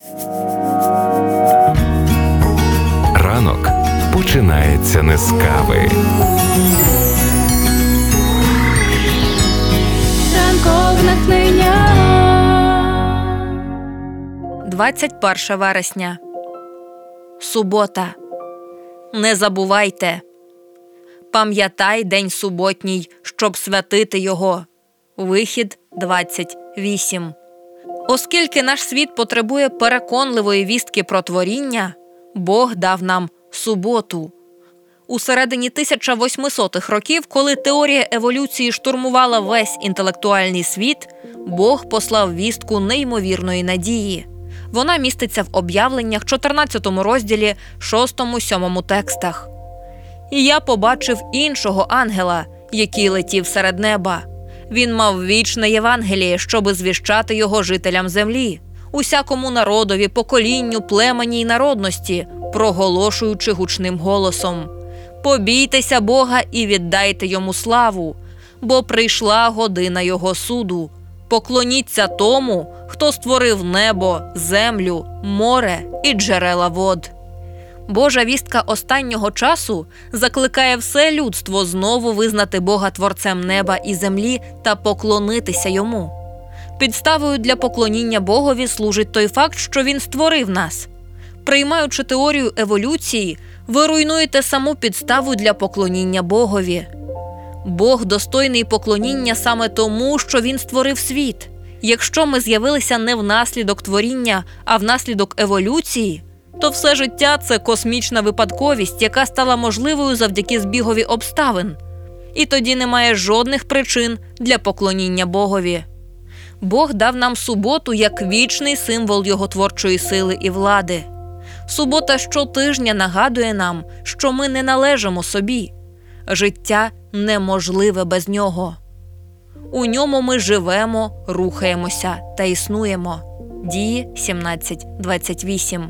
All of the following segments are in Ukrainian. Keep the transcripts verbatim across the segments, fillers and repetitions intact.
Ранок починається не з кави. Ранкове натхнення. двадцять перше вересня. Субота. Не забувайте. Пам'ятай день суботній, щоб святити його. Вихід двадцять вісім. Оскільки наш світ потребує переконливої вістки про творіння, Бог дав нам суботу. У середині тисяча восьмисотих років, коли теорія еволюції штурмувала весь інтелектуальний світ, Бог послав вістку неймовірної надії. Вона міститься в об'явленнях, чотирнадцятому розділі, шостому-сьомому текстах. «І я побачив іншого ангела, який летів серед неба. Він мав вічне Євангеліє, щоби звіщати його жителям землі, усякому народові, поколінню, племені й народності, проголошуючи гучним голосом: побійтеся Бога і віддайте йому славу, бо прийшла година його суду. Поклоніться тому, хто створив небо, землю, море і джерела вод». Божа вістка останнього часу закликає все людство знову визнати Бога творцем неба і землі та поклонитися йому. Підставою для поклоніння Богові служить той факт, що він створив нас. Приймаючи теорію еволюції, ви руйнуєте саму підставу для поклоніння Богові. Бог достойний поклоніння саме тому, що він створив світ. Якщо ми з'явилися не внаслідок творіння, а внаслідок еволюції, то все життя – це космічна випадковість, яка стала можливою завдяки збігові обставин. І тоді немає жодних причин для поклоніння Богові. Бог дав нам суботу як вічний символ його творчої сили і влади. Субота щотижня нагадує нам, що ми не належимо собі. Життя неможливе без нього. У ньому ми живемо, рухаємося та існуємо. Дії сімнадцять двадцять вісім.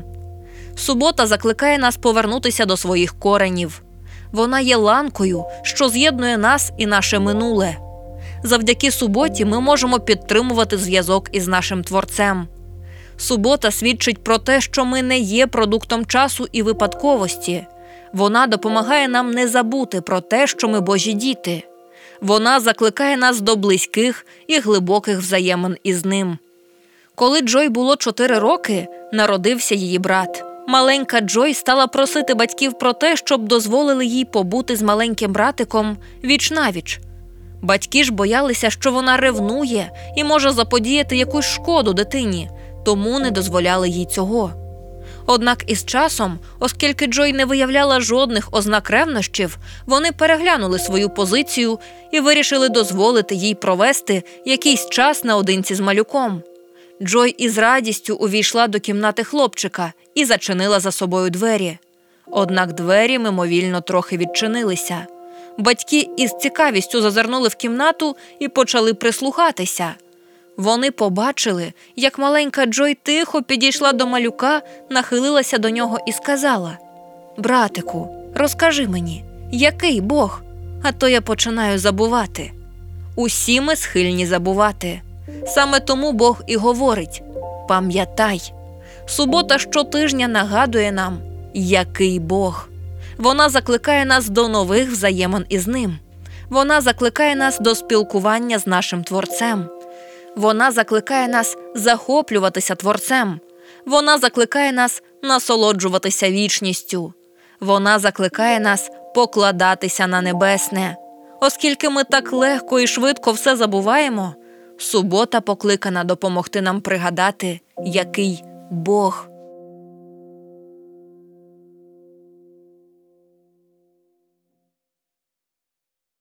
Субота закликає нас повернутися до своїх коренів. Вона є ланкою, що з'єднує нас і наше минуле. Завдяки суботі ми можемо підтримувати зв'язок із нашим Творцем. Субота свідчить про те, що ми не є продуктом часу і випадковості. Вона допомагає нам не забути про те, що ми Божі діти. Вона закликає нас до близьких і глибоких взаємин із ним. Коли Джой було чотири роки, народився її брат. Маленька Джой стала просити батьків про те, щоб дозволили їй побути з маленьким братиком віч-навіч. Батьки ж боялися, що вона ревнує і може заподіяти якусь шкоду дитині, тому не дозволяли їй цього. Однак із часом, оскільки Джой не виявляла жодних ознак ревнощів, вони переглянули свою позицію і вирішили дозволити їй провести якийсь час наодинці з малюком. Джой із радістю увійшла до кімнати хлопчика і зачинила за собою двері. Однак двері мимовільно трохи відчинилися. Батьки із цікавістю зазирнули в кімнату і почали прислухатися. Вони побачили, як маленька Джой тихо підійшла до малюка, нахилилася до нього і сказала: «Братику, розкажи мені, який Бог? А то я починаю забувати». Усі ми схильні забувати. Саме тому Бог і говорить: «Пам'ятай». Субота щотижня нагадує нам, який Бог. Вона закликає нас до нових взаємин із ним. Вона закликає нас до спілкування з нашим Творцем. Вона закликає нас захоплюватися Творцем. Вона закликає нас насолоджуватися вічністю. Вона закликає нас покладатися на небесне. Оскільки ми так легко і швидко все забуваємо, субота покликана допомогти нам пригадати, який Бог.